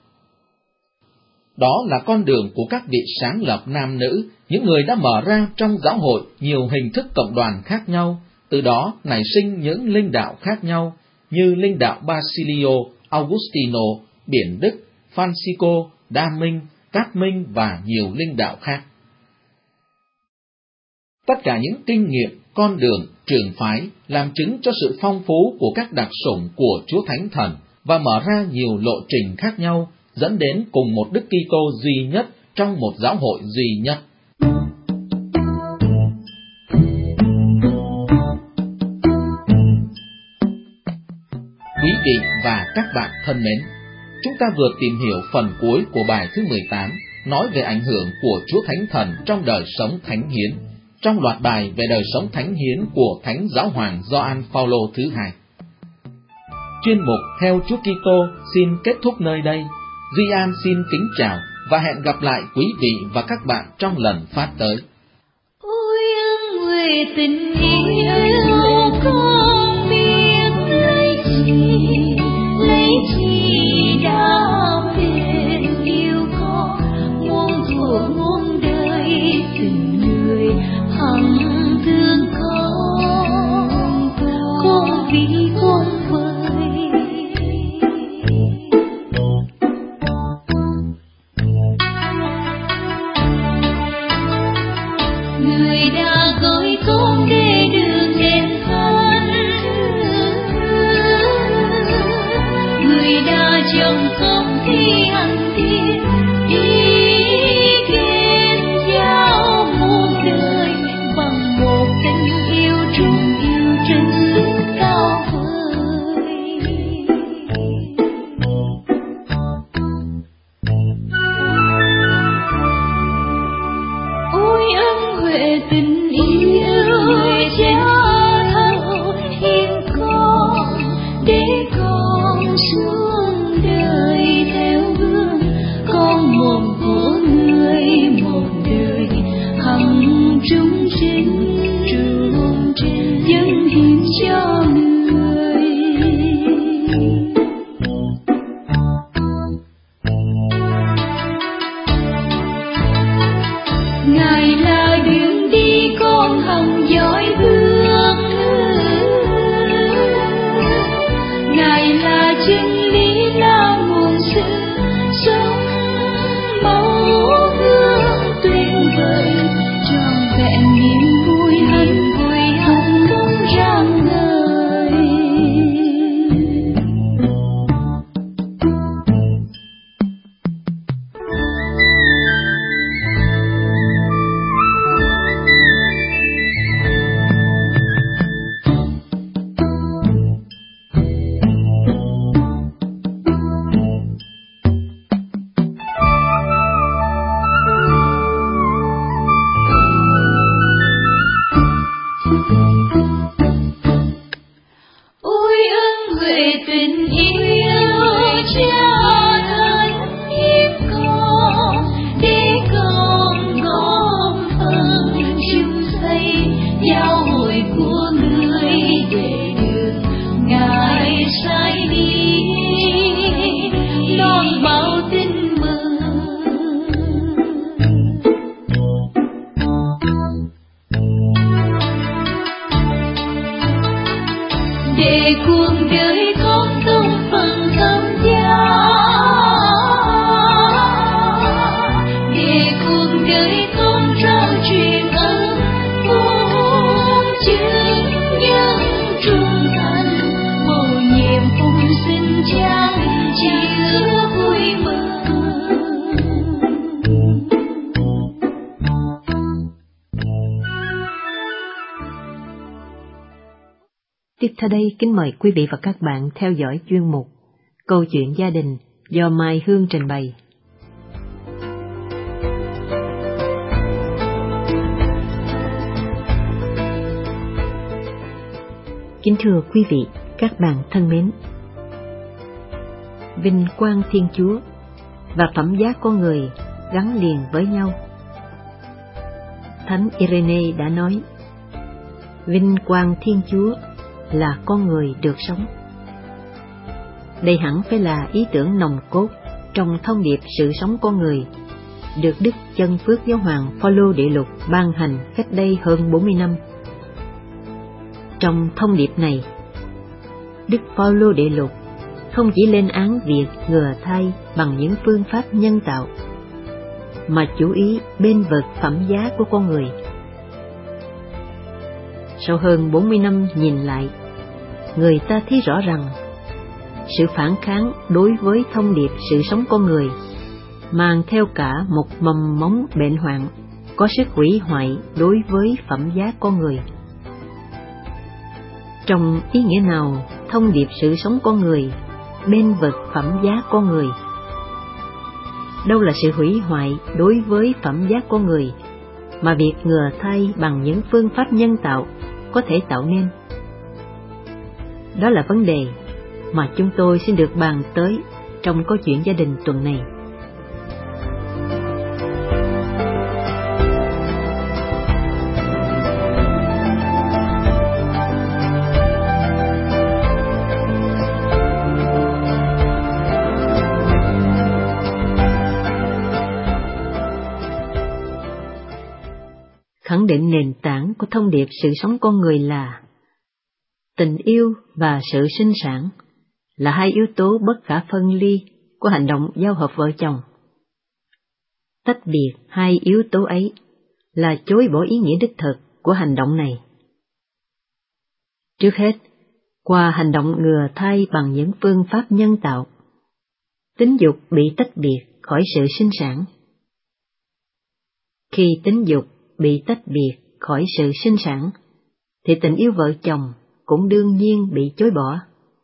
D: Đó là con đường của các vị sáng lập nam nữ, những người đã mở ra trong giáo hội nhiều hình thức cộng đoàn khác nhau, từ đó nảy sinh những linh đạo khác nhau như linh đạo Basilio, Augustino, Biển Đức, Francisco, Đa Minh, Cát Minh và nhiều linh đạo khác. Tất cả những kinh nghiệm, con đường, trường phái làm chứng cho sự phong phú của các đặc sủng của Chúa Thánh Thần và mở ra nhiều lộ trình khác nhau, dẫn đến cùng một Đức Kitô duy nhất trong một giáo hội duy nhất. Quý vị và các bạn thân mến, chúng ta vừa tìm hiểu phần cuối của bài thứ 18, nói về ảnh hưởng của Chúa Thánh Thần trong đời sống thánh hiến, trong loạt bài về đời sống thánh hiến của Thánh Giáo hoàng Gioan Phaolô thứ hai. Chuyên mục Theo Chúa Kitô xin kết thúc nơi đây. Duy An xin kính chào và hẹn gặp lại quý vị và các bạn trong lần phát tới.
B: Ôi người tình yêu con biết lấy chi đã bền yêu con, muôn thuở muôn đời tình người hằng thương con vì con con để đường đền thân, người đã trồng công thi hành thiên ý kết giao muôn đời bằng một tình yêu trung yêu trần cao vời. Ôi ân huệ tình giao hội của để cuộc đời có công phần tâm giá, để cuộc đời con trao truyền ơn muôn chứng nhân trung thành, mầu nhiệm phụng sinh trang chứa vui mừng.
A: Tiếp theo đây kính mời quý vị và các bạn theo dõi chuyên mục Câu chuyện gia đình do Mai Hương trình bày. Kính thưa quý vị, các bạn thân mến, vinh quang Thiên Chúa và phẩm giá con người gắn liền với nhau. Thánh Irenee đã nói, vinh quang Thiên Chúa là con người được sống. Đây hẳn phải là ý tưởng nòng cốt trong thông điệp sự sống con người, được Đức Chân Phước Giáo hoàng Phaolô Đệ Lục ban hành cách đây hơn 40 năm. Trong thông điệp này, Đức Phaolô Đệ Lục không chỉ lên án việc ngừa thai bằng những phương pháp nhân tạo, mà chú ý bên vực phẩm giá của con người. Sau hơn 40 năm nhìn lại, người ta thấy rõ rằng sự phản kháng đối với thông điệp sự sống con người mang theo cả một mầm mống bệnh hoạn có sức hủy hoại đối với phẩm giá con người. Trong ý nghĩa nào thông điệp sự sống con người bên vực phẩm giá con người? Đâu là sự hủy hoại đối với phẩm giá con người mà việc ngừa thai bằng những phương pháp nhân tạo có thể tạo nên? Đó là vấn đề mà chúng tôi xin được bàn tới trong câu chuyện gia đình tuần này. Khẳng định nền tảng của thông điệp sự sống con người là tình yêu và sự sinh sản là hai yếu tố bất khả phân ly của hành động giao hợp vợ chồng. Tách biệt hai yếu tố ấy là chối bỏ ý nghĩa đích thực của hành động này. Trước hết, qua hành động ngừa thai bằng những phương pháp nhân tạo, tính dục bị tách biệt khỏi sự sinh sản. Khi tính dục bị tách biệt khỏi sự sinh sản, thì tình yêu vợ chồng cũng đương nhiên bị chối bỏ.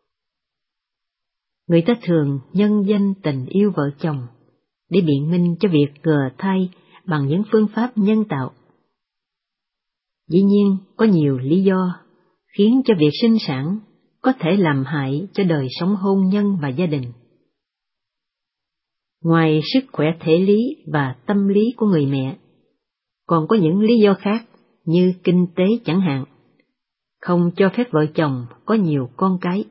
A: Người ta thường nhân danh tình yêu vợ chồng để biện minh cho việc ngừa thai bằng những phương pháp nhân tạo. Dĩ nhiên, có nhiều lý do khiến cho việc sinh sản có thể làm hại cho đời sống hôn nhân và gia đình. Ngoài sức khỏe thể lý và tâm lý của người mẹ, còn có những lý do khác như kinh tế chẳng hạn, không cho phép vợ chồng có nhiều con cái.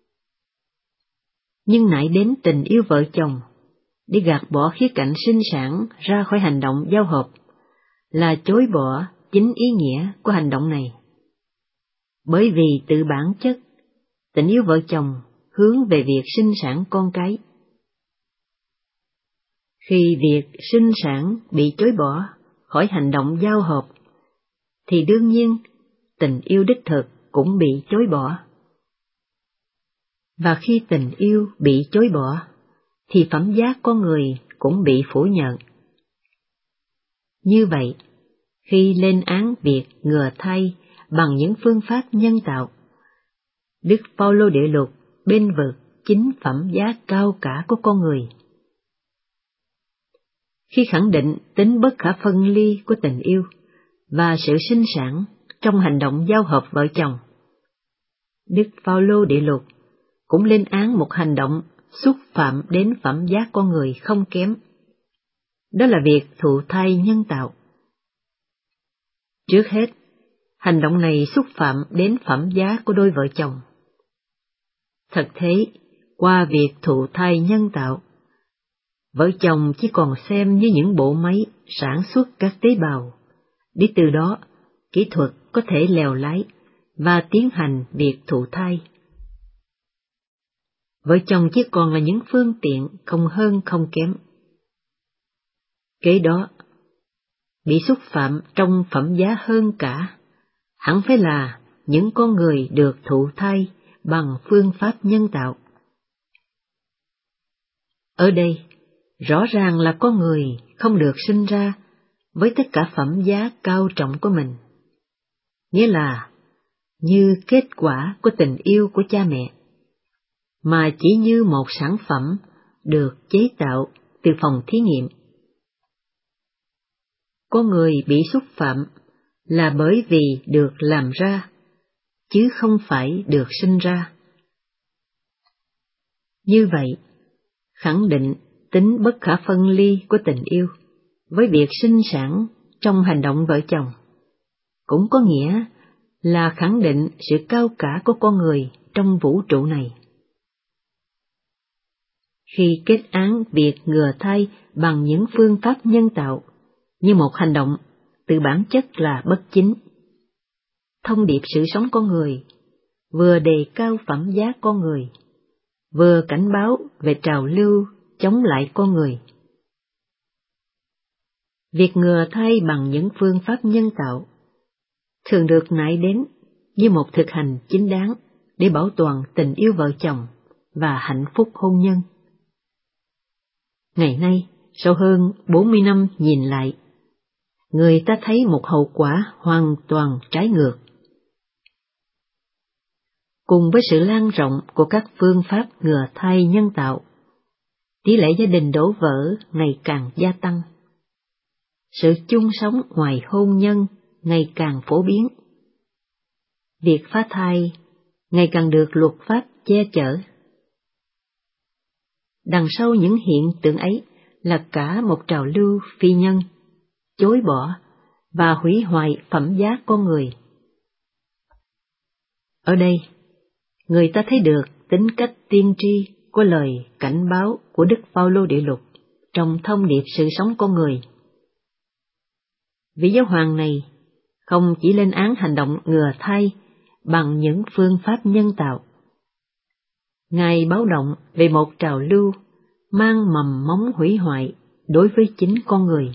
A: Nhưng nại đến tình yêu vợ chồng để gạt bỏ khía cạnh sinh sản ra khỏi hành động giao hợp là chối bỏ chính ý nghĩa của hành động này. Bởi vì từ bản chất, tình yêu vợ chồng hướng về việc sinh sản con cái. Khi việc sinh sản bị chối bỏ khỏi hành động giao hợp, thì đương nhiên tình yêu đích thực cũng bị chối bỏ. Và khi tình yêu bị chối bỏ, thì phẩm giá con người cũng bị phủ nhận. Như vậy, khi lên án việc ngừa thai bằng những phương pháp nhân tạo, Đức Phaolô Đệ Lục bên vực chính phẩm giá cao cả của con người. Khi khẳng định tính bất khả phân ly của tình yêu và sự sinh sản trong hành động giao hợp vợ chồng, Đức Phaolô Đệ Lục cũng lên án một hành động xúc phạm đến phẩm giá con người không kém. Đó là việc thụ thai nhân tạo. Trước hết, hành động này xúc phạm đến phẩm giá của đôi vợ chồng. Thật thế, qua việc thụ thai nhân tạo, vợ chồng chỉ còn xem như những bộ máy sản xuất các tế bào, để từ đó kỹ thuật có thể lèo lái và tiến hành việc thụ thai. Vợ chồng chỉ còn là những phương tiện không hơn không kém. Kế đó, bị xúc phạm trong phẩm giá hơn cả, hẳn phải là những con người được thụ thai bằng phương pháp nhân tạo. Ở đây, rõ ràng là con người không được sinh ra với tất cả phẩm giá cao trọng của mình, nghĩa là như kết quả của tình yêu của cha mẹ, mà chỉ như một sản phẩm được chế tạo từ phòng thí nghiệm. Con người bị xúc phạm là bởi vì được làm ra, chứ không phải được sinh ra. Như vậy, khẳng định tính bất khả phân ly của tình yêu với việc sinh sản trong hành động vợ chồng, cũng có nghĩa là khẳng định sự cao cả của con người trong vũ trụ này. Khi kết án việc ngừa thai bằng những phương pháp nhân tạo như một hành động từ bản chất là bất chính, thông điệp sự sống con người vừa đề cao phẩm giá con người, vừa cảnh báo về trào lưu chống lại con người. Việc ngừa thai bằng những phương pháp nhân tạo thường được nại đến như một thực hành chính đáng để bảo toàn tình yêu vợ chồng và hạnh phúc hôn nhân. Ngày nay, sau hơn 40 năm nhìn lại, người ta thấy một hậu quả hoàn toàn trái ngược. Cùng với sự lan rộng của các phương pháp ngừa thai nhân tạo, tỷ lệ gia đình đổ vỡ ngày càng gia tăng. Sự chung sống ngoài hôn nhân ngày càng phổ biến. Việc phá thai ngày càng được luật pháp che chở. Đằng sau những hiện tượng ấy là cả một trào lưu phi nhân, chối bỏ và hủy hoại phẩm giá con người. Ở đây, người ta thấy được tính cách tiên tri của lời cảnh báo của Đức Phaolô Địa Lục trong thông điệp sự sống con người. Vị giáo hoàng này không chỉ lên án hành động ngừa thai bằng những phương pháp nhân tạo. Ngài báo động về một trào lưu mang mầm móng hủy hoại đối với chính con người.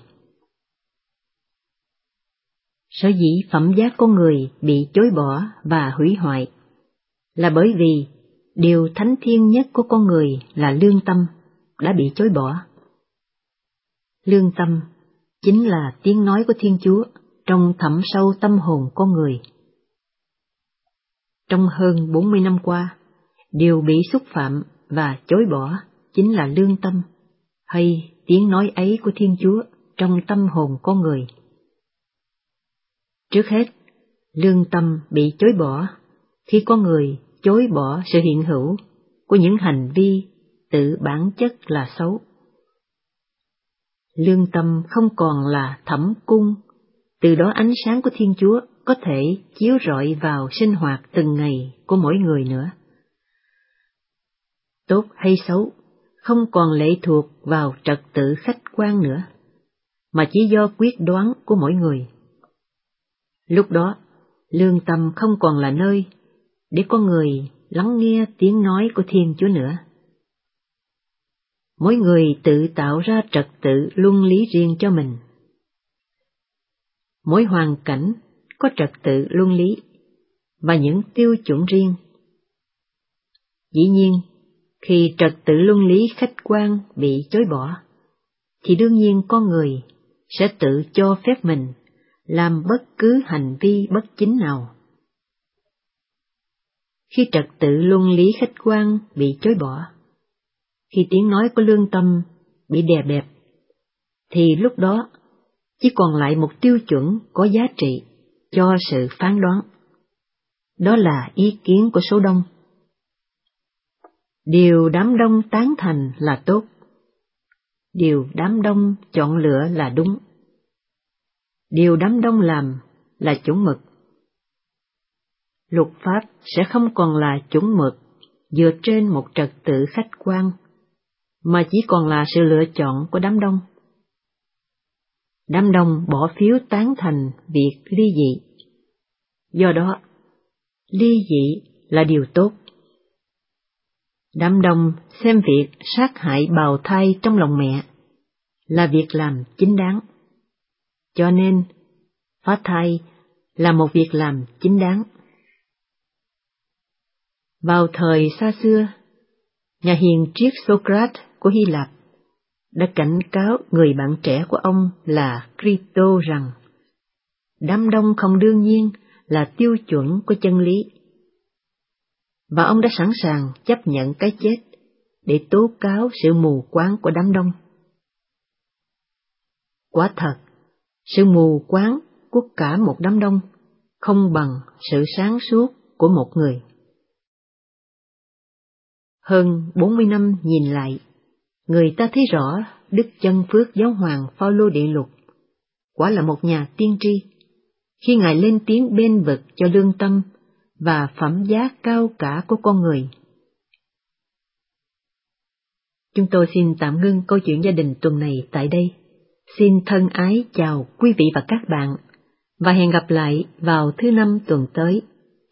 A: Sở dĩ phẩm giá con người bị chối bỏ và hủy hoại là bởi vì điều thánh thiêng nhất của con người là lương tâm đã bị chối bỏ. Lương tâm chính là tiếng nói của Thiên Chúa trong thẳm sâu tâm hồn con người. Trong hơn 40 năm qua, điều bị xúc phạm và chối bỏ chính là lương tâm, hay tiếng nói ấy của Thiên Chúa trong tâm hồn con người. Trước hết, lương tâm bị chối bỏ khi con người chối bỏ sự hiện hữu của những hành vi tự bản chất là xấu. Lương tâm không còn là thẩm cung, từ đó ánh sáng của Thiên Chúa có thể chiếu rọi vào sinh hoạt từng ngày của mỗi người nữa. Tốt hay xấu không còn lệ thuộc vào trật tự khách quan nữa, mà chỉ do quyết đoán của mỗi người. Lúc đó, lương tâm không còn là nơi để con người lắng nghe tiếng nói của Thiên Chúa nữa. Mỗi người tự tạo ra trật tự luân lý riêng cho mình. Mỗi hoàn cảnh có trật tự luân lý và những tiêu chuẩn riêng. Dĩ nhiên, khi trật tự luân lý khách quan bị chối bỏ, thì đương nhiên con người sẽ tự cho phép mình làm bất cứ hành vi bất chính nào. Khi trật tự luân lý khách quan bị chối bỏ, khi tiếng nói của lương tâm bị đè bẹp, thì lúc đó chỉ còn lại một tiêu chuẩn có giá trị cho sự phán đoán. Đó là ý kiến của số đông. Điều đám đông tán thành là tốt. Điều đám đông chọn lựa là đúng. Điều đám đông làm là chuẩn mực. Luật pháp sẽ không còn là chuẩn mực dựa trên một trật tự khách quan, mà chỉ còn là sự lựa chọn của đám đông. Đám đông bỏ phiếu tán thành việc ly dị. Do đó, ly dị là điều tốt. Đám đông xem việc sát hại bào thai trong lòng mẹ là việc làm chính đáng. Cho nên, phá thai là một việc làm chính đáng. Vào thời xa xưa, nhà hiền triết Socrates của Hy Lạp đã cảnh cáo người bạn trẻ của ông là Crito rằng đám đông không đương nhiên là tiêu chuẩn của chân lý, và ông đã sẵn sàng chấp nhận cái chết để tố cáo sự mù quáng của đám đông. Quả thật, sự mù quáng của cả một đám đông không bằng sự sáng suốt của một người. Hơn 40 năm nhìn lại, người ta thấy rõ Đức Chân Phước Giáo hoàng Phaolô Đệ Lục quả là một nhà tiên tri, khi Ngài lên tiếng bênh vực cho lương tâm và phẩm giá cao cả của con người. Chúng tôi xin tạm ngưng câu chuyện gia đình tuần này tại đây. Xin thân ái chào quý vị và các bạn, và hẹn gặp lại vào thứ Năm tuần tới.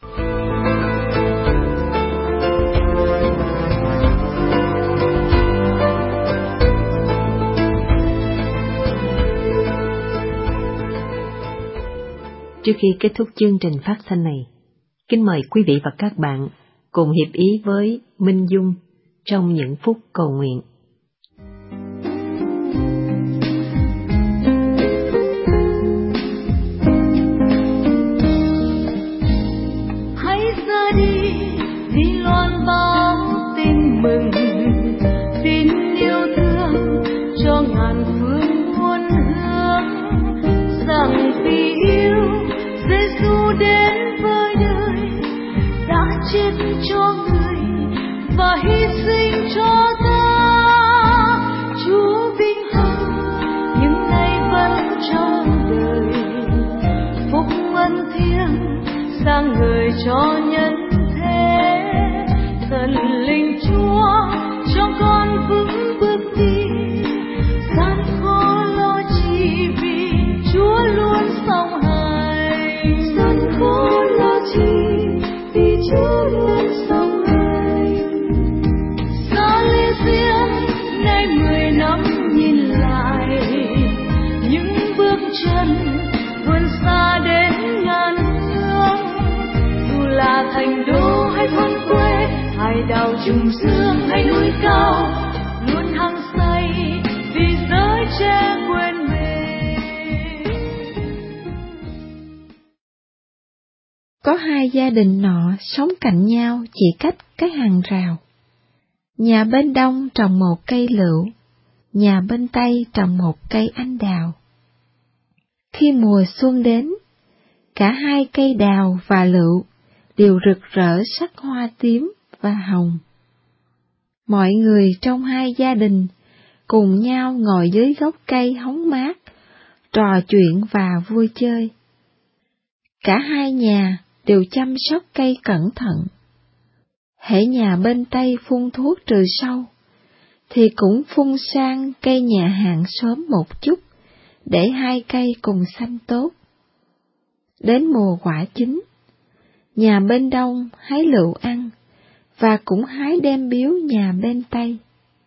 A: Trước khi kết thúc chương trình phát thanh này, kính mời quý vị và các bạn cùng hiệp ý với Minh Dung trong những phút cầu nguyện.
B: Hãy ra đi vì loan báo tin mừng, tin yêu thương cho ngàn phương muôn hướng, rằng vì yêu Giêsu đến với đời, đã chết cho người và hy sinh cho ta. Chúa vinh hạnh những ngày vẫn trong đời, phúc ân thiêng sang người cho nhân thế. Thần linh Chúa cho con vững bước đi, gian khó lo chi vì Chúa luôn song hành. Gian khó lo chi vì Chúa luôn song hành. Xa ly riêng nay 10 năm nhìn lại, những bước chân vươn xa đến ngàn phương. Dù là thành đô hay thôn quê, hải đảo trùng dương hay núi cao, luôn hăng say vì giới trẻ quên mình.
E: Có hai gia đình nọ sống cạnh nhau chỉ cách cái hàng rào. Nhà bên đông trồng một cây lựu, nhà bên tây trồng một cây anh đào. Khi mùa xuân đến, cả hai cây đào và lựu đều rực rỡ sắc hoa tím và hồng. Mọi người trong hai gia đình cùng nhau ngồi dưới gốc cây hóng mát, trò chuyện và vui chơi. Cả hai nhà đều chăm sóc cây cẩn thận. Hễ nhà bên Tây phun thuốc trừ sâu, thì cũng phun sang cây nhà hàng xóm một chút, để hai cây cùng xanh tốt. Đến mùa quả chín, nhà bên Đông hái lựu ăn, và cũng hái đem biếu nhà bên Tây.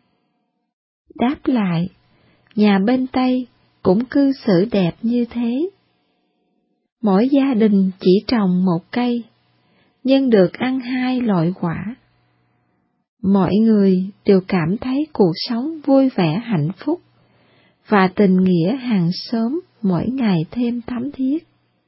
E: Đáp lại, nhà bên Tây cũng cư xử đẹp như thế. Mỗi gia đình chỉ trồng một cây, nhưng được ăn hai loại quả. Mọi người đều cảm thấy cuộc sống vui vẻ hạnh phúc, và tình nghĩa hàng xóm mỗi ngày thêm thắm thiết.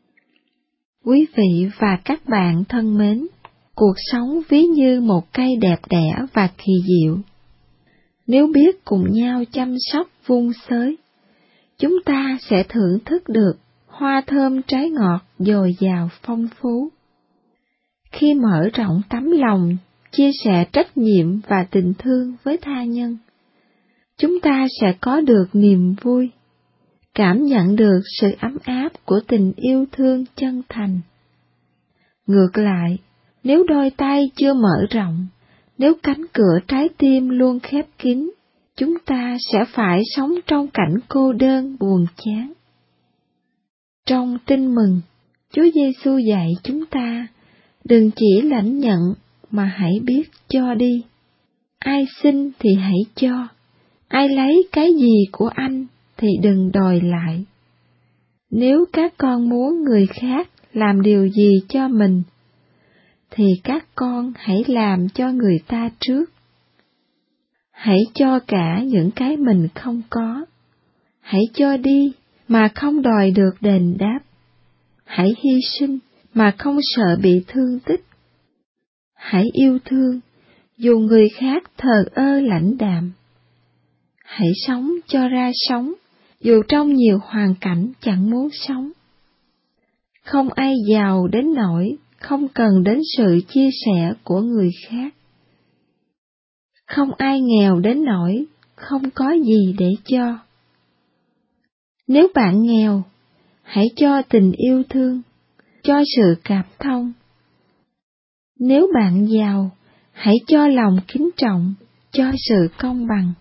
E: Quý vị và các bạn thân mến, cuộc sống ví như một cây đẹp đẽ và kỳ diệu. Nếu biết cùng nhau chăm sóc vun xới, chúng ta sẽ thưởng thức được hoa thơm trái ngọt dồi dào phong phú. Khi mở rộng tấm lòng, chia sẻ trách nhiệm và tình thương với tha nhân, chúng ta sẽ có được niềm vui, cảm nhận được sự ấm áp của tình yêu thương chân thành. Ngược lại, nếu đôi tay chưa mở rộng, nếu cánh cửa trái tim luôn khép kín, chúng ta sẽ phải sống trong cảnh cô đơn buồn chán. Trong Tin Mừng, Chúa Giêsu dạy chúng ta Đừng chỉ lãnh nhận mà hãy biết cho đi. Ai xin thì hãy cho, ai lấy cái gì của anh thì đừng đòi lại. Nếu các con muốn người khác làm điều gì cho mình, thì các con hãy làm cho người ta trước. Hãy cho cả những cái mình không có. Hãy cho đi mà không đòi được đền đáp. Hãy hy sinh mà không sợ bị thương tích. Hãy yêu thương dù người khác thờ ơ lãnh đạm. Hãy sống cho ra sống dù trong nhiều hoàn cảnh chẳng muốn sống. Không ai giàu đến nỗi không cần đến sự chia sẻ của người khác. Không ai nghèo đến nỗi không có gì để cho. Nếu bạn nghèo, hãy cho tình yêu thương, cho sự cảm thông. Nếu bạn giàu, hãy cho lòng kính trọng, cho sự công bằng.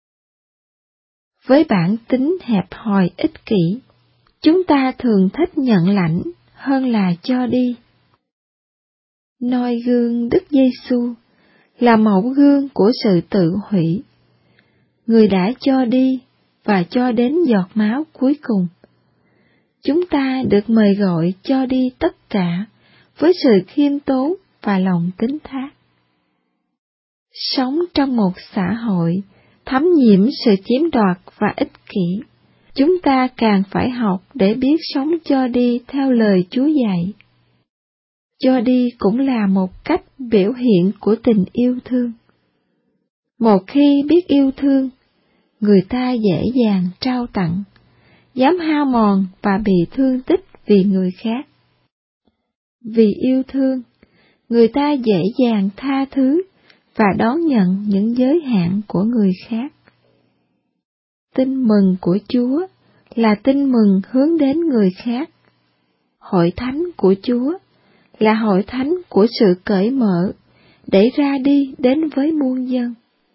E: Với bản tính hẹp hòi ích kỷ, chúng ta thường thích nhận lãnh hơn là cho đi. Noi gương Đức Giêsu là mẫu gương của sự tự hủy. Người đã cho đi và cho đến giọt máu cuối cùng. Chúng ta được mời gọi cho đi tất cả với sự khiêm tốn và lòng tín thác. Sống trong một xã hội thấm nhiễm sự chiếm đoạt và ích kỷ, chúng ta càng phải học để biết sống cho đi theo lời Chúa dạy. Cho đi cũng là một cách biểu hiện của tình yêu thương. Một khi biết yêu thương, người ta dễ dàng trao tặng, dám hao mòn và bị thương tích vì người khác. Vì yêu thương, người ta dễ dàng tha thứ và đón nhận những giới hạn của người khác. Tin mừng của Chúa là tin mừng hướng đến người khác. Hội thánh của Chúa là hội thánh của sự cởi mở để ra đi đến với muôn dân.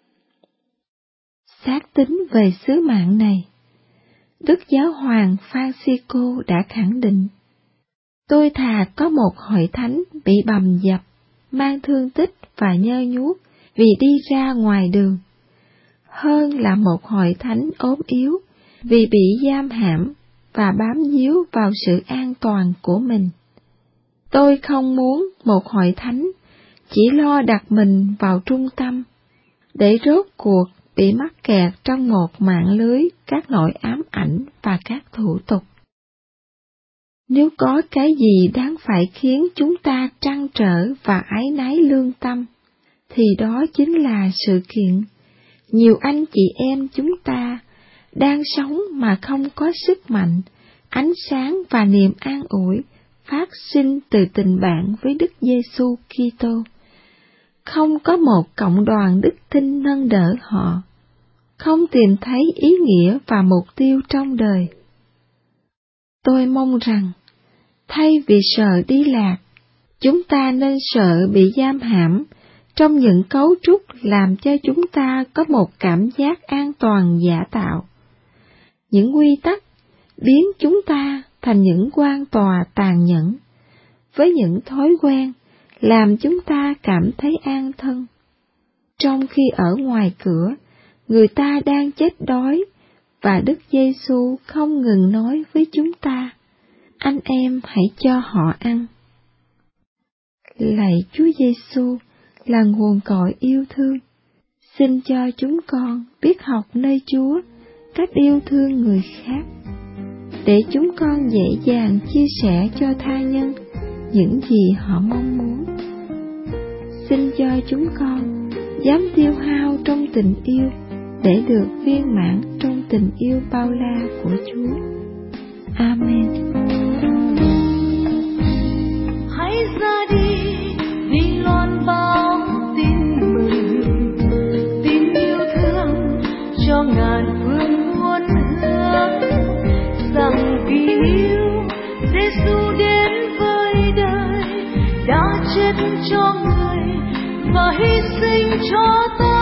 E: Xác tín về sứ mạng này, Đức Giáo hoàng Francisco đã khẳng định: tôi thà có một hội thánh bị bầm dập, mang thương tích và nhơ nhuốc vì đi ra ngoài đường, hơn là một hội thánh ốm yếu vì bị giam hãm và bám víu vào sự an toàn của mình. Tôi không muốn một hội thánh chỉ lo đặt mình vào trung tâm, để rốt cuộc bị mắc kẹt trong một mạng lưới các nỗi ám ảnh và các thủ tục. Nếu có cái gì đáng phải khiến chúng ta trăn trở và áy náy lương tâm, thì đó chính là sự kiện nhiều anh chị em chúng ta đang sống mà không có sức mạnh, ánh sáng và niềm an ủi phát sinh từ tình bạn với Đức Giêsu Kitô. Không có một cộng đoàn đức tin nâng đỡ họ, không tìm thấy ý nghĩa và mục tiêu trong đời. Tôi mong rằng, thay vì sợ đi lạc, chúng ta nên sợ bị giam hãm trong những cấu trúc làm cho chúng ta có một cảm giác an toàn giả tạo. Những quy tắc biến chúng ta thành những quan tòa tàn nhẫn, với những thói quen làm chúng ta cảm thấy an thân. Trong khi ở ngoài cửa, người ta đang chết đói, và Đức Giêsu không ngừng nói với chúng ta: anh em hãy cho họ ăn. Lạy Chúa Giêsu là nguồn cội yêu thương, xin cho chúng con biết học nơi Chúa cách yêu thương người khác, để chúng con dễ dàng chia sẻ cho tha nhân những gì họ mong muốn. Xin cho chúng con dám tiêu hao trong tình yêu để được viên mãn trong tình yêu bao la của Chúa. Amen.
B: Hãy ra đi vì loan báo tin mừng, tin yêu thương cho ngàn phương muôn hướng, rằng vì yêu Giêsu đến với đời, đã chết cho người và hy sinh cho ta.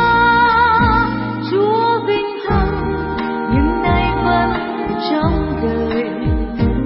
B: Chúa vinh hằng nhưng nay vẫn trong đời,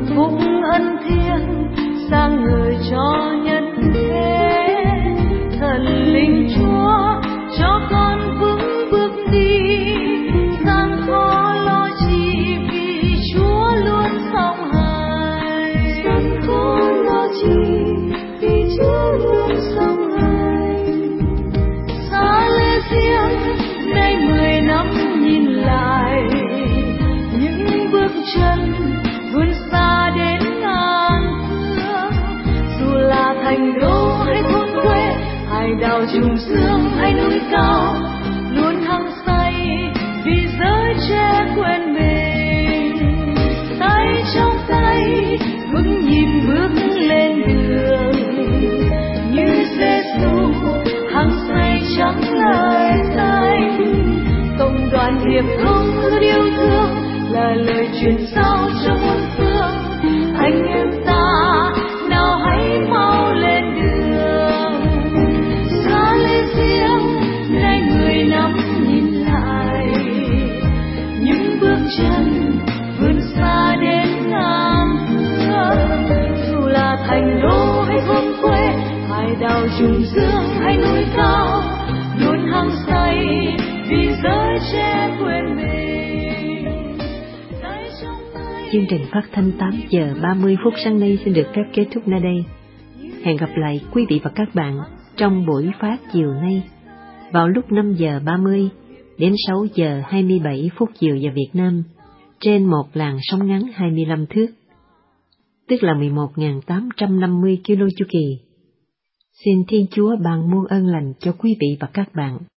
B: trùng dương hay núi cao, luôn hăng say vì giới trẻ quên mình. Tay trong tay vững nhìn bước lên đường, như Giêsu hăng say chẳng lời danh. Cộng đoàn hiệp thông luôn yêu thương là lời truyền giao cho muôn phương. Anh em ta nào hãy mau lên đường, xa lên riêng nay người nắm nhìn lại những bước chân vươn xa đến ngàn phương. Dù là thành đô hay thôn quê, hải đảo trùng dương hay núi cao, luôn hăng say vì giới trẻ quên mình.
A: Chương trình phát thanh 8 giờ 30 phút sáng nay xin được phép kết thúc nơi đây. Hẹn gặp lại quý vị và các bạn trong buổi phát chiều nay vào lúc 5 giờ 30 đến 6 giờ 27 phút chiều giờ Việt Nam trên một làn sóng ngắn 25 thước, tức là 11.850 km chu kỳ. Xin Thiên Chúa ban muôn ơn lành cho quý vị và các bạn.